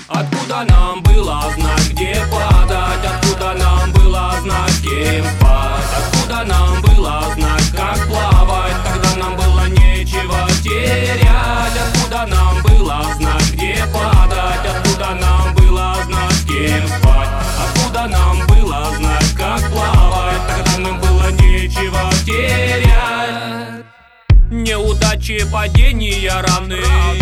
Откуда нам было знать, где падать? Откуда нам было знать, с кем спать? Откуда нам было знать, как плавать? Тогда нам было нечего терять. Откуда нам было знать, где падать? Откуда нам было знать, с кем спать? Откуда нам было знать, как плавать? Тогда нам было нечего терять. Неудачи, падения равны,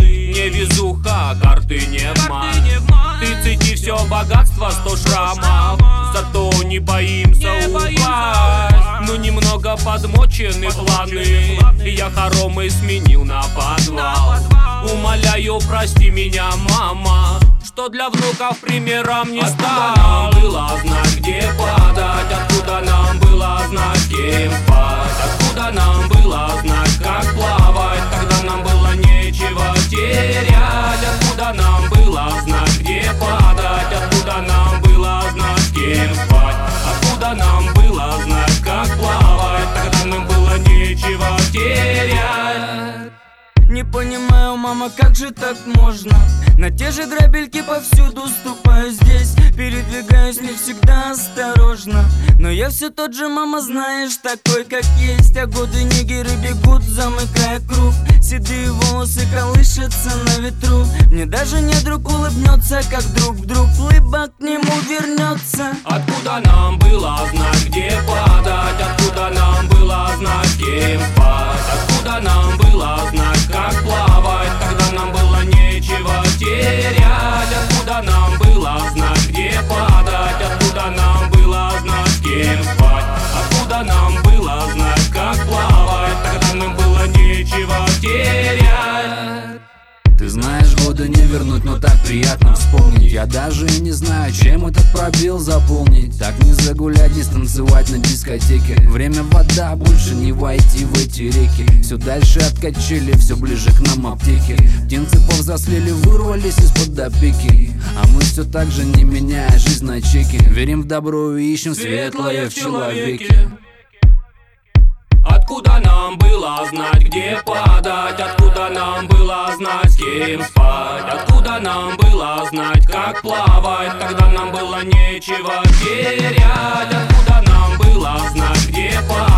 невезуха, карты не в мать. Ты цени все богатство, 100 шрамов, зато не боимся упасть. Ну немного подмочены планы, я хоромы сменил на подвал. Умоляю, прости меня, мама, что для внуков примером не стал. Откуда нам было знать, где падать? Откуда нам было знать, с кем спать? Откуда нам было знать, как плавать? Тогда нам было нечего терять. Откуда нам было знать, где падать? Откуда нам было знать, с кем спать? Откуда нам было знать, как плавать? Тогда нам было нечего терять. Не понимаю, мама, как же так можно? На те же грабельки повсюду ступаю здесь, передвигаюсь не всегда осторожно. Но я все тот же, мама, знаешь, такой как есть. А годы нигеры бегут, замыкая круг. Седые волосы колышутся на ветру. Мне даже не друг улыбнется, как друг вдруг лыба к нему вернется. Откуда нам было знать, где падать? Откуда нам было знать, с кем спать? Откуда нам было знать, как плавать? Тогда нам было нечего терять. Откуда нам было знать, где падать? Откуда нам было знать, с кем спать? Откуда нам было знать, как плавать? Тогда нам было нечего терять. Ты знаешь, годы не вернуть, но так приятно вспомнить. Я даже и не знаю, чем этот пробел заполнить. Так не загулять, не станцевать на дискотеке. Время вода, больше не войти в эти реки. Все дальше от качели, все ближе к нам аптеки. Птенцы повзрослели, вырвались из-под опеки. А мы все так же, не меняя жизнь на чеки, верим в добро и ищем светлое в человеке. Откуда нам было знать, где падать? Откуда нам было знать, с кем спать? Откуда нам было знать, как плавать? Тогда нам было нечего терять. Откуда нам было знать, где падать?